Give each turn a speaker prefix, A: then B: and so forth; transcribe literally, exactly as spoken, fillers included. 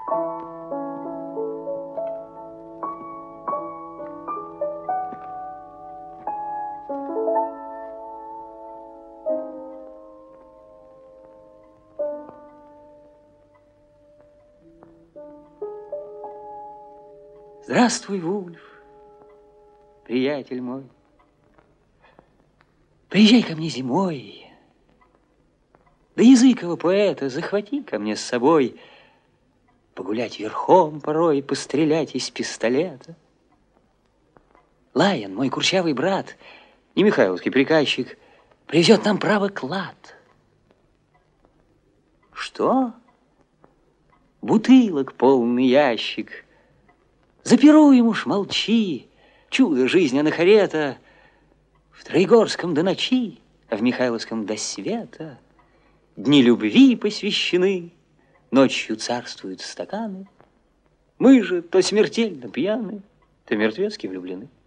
A: Здравствуй, Вульф, приятель мой. Приезжай ко мне зимой, да языкова поэта захвати ко мне с собой, погулять верхом порой, пострелять из пистолета. Лаян, мой курчавый брат, не михайловский приказчик, привезет нам право клад. Что? Бутылок полный ящик. Запируем уж, молчи, чудо жизнь анахарета. В Троегорском до ночи, а в Михайловском до света. Дни любви посвящены, ночью царствуют стаканы. Мы же то смертельно пьяны, то мертвецки влюблены.